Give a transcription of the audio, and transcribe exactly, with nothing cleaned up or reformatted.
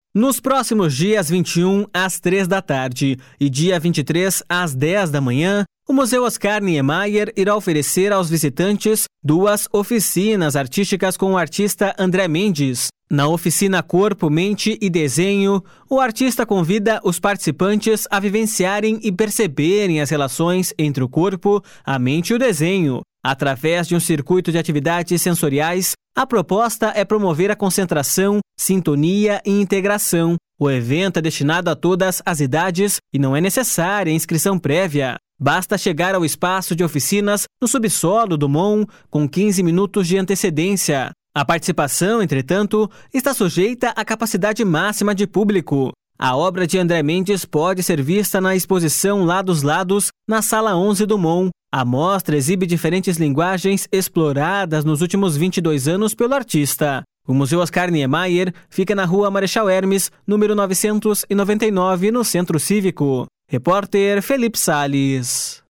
Nos próximos dias vinte e um às três da tarde e dia vinte e três às dez da manhã, o Museu Oscar Niemeyer irá oferecer aos visitantes duas oficinas artísticas com o artista André Mendes. Na oficina Corpo, Mente e Desenho, o artista convida os participantes a vivenciarem e perceberem as relações entre o corpo, a mente e o desenho. Através de um circuito de atividades sensoriais, a proposta é promover a concentração, sintonia e integração. O evento é destinado a todas as idades e não é necessária inscrição prévia. Basta chegar ao espaço de oficinas no subsolo do M O N com quinze minutos de antecedência. A participação, entretanto, está sujeita à capacidade máxima de público. A obra de André Mendes pode ser vista na exposição Lá dos Lados, na Sala onze do M O N. A mostra exibe diferentes linguagens exploradas nos últimos vinte e dois anos pelo artista. O Museu Oscar Niemeyer fica na Rua Marechal Hermes, número novecentos e noventa e nove, no Centro Cívico. Repórter Felipe Salles.